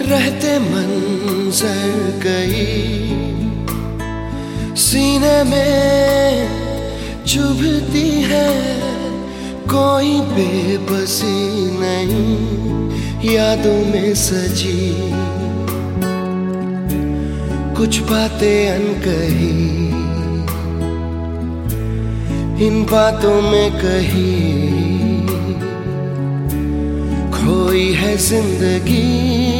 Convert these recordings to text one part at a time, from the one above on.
रहते मंजर कई सीने में चुभती है, कोई बेबसी नहीं यादों में सजी। कुछ बातें अनकही इन बातों में कही खोई है जिंदगी।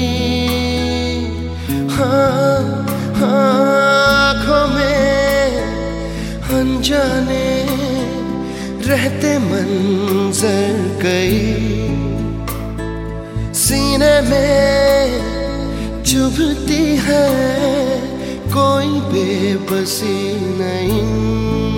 हाँ आँखों में अनजाने रहते मंजर कई सीने में चुभती है, कोई बेबसी नहीं।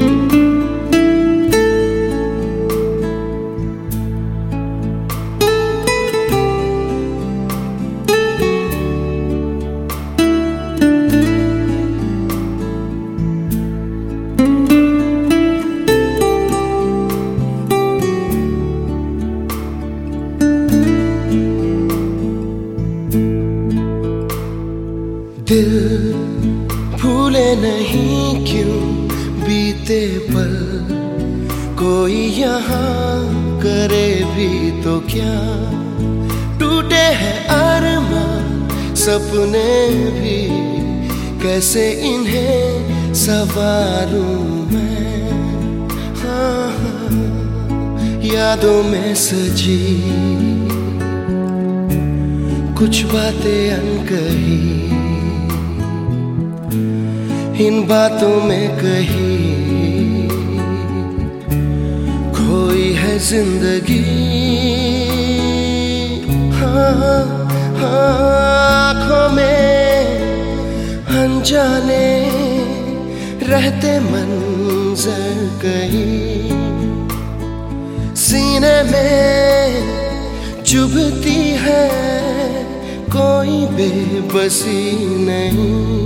दिल भूले नहीं क्यों बीते पल, कोई यहाँ करे भी तो क्या। टूटे हैं अरमान सपने भी, कैसे इन्हें संवारूं मैं। हाँ यादों में सजी कुछ बातें अनकही इन बातों में कही खोई है जिंदगी। हाँ आँखों में अनजाने रहते मंजर कई सीने में चुभती है, कोई बेबसी नहीं।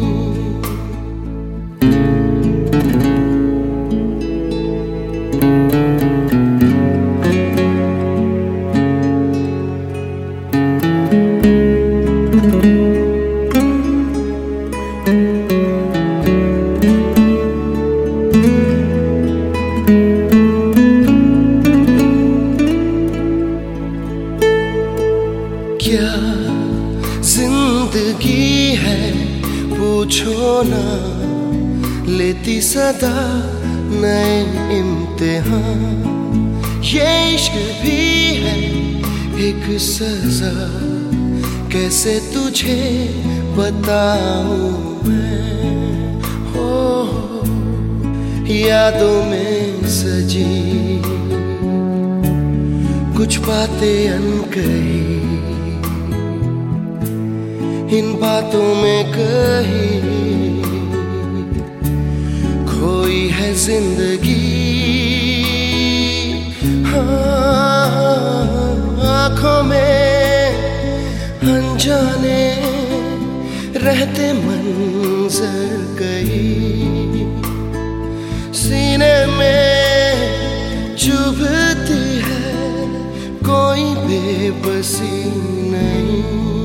क्या जिंदगी है पूछो ना, लेती सदा नए इम्तिहान। ये इश्क भी है एक सजा, कैसे तुझे बताऊं मैं। हो यादों में सजी कुछ बातें अनकही इन बातों में कही खोई है जिंदगी। हाँ आँखों में अनजाने रहते मंजर कई सीने में चुभती है, कोई बेबसी नहीं।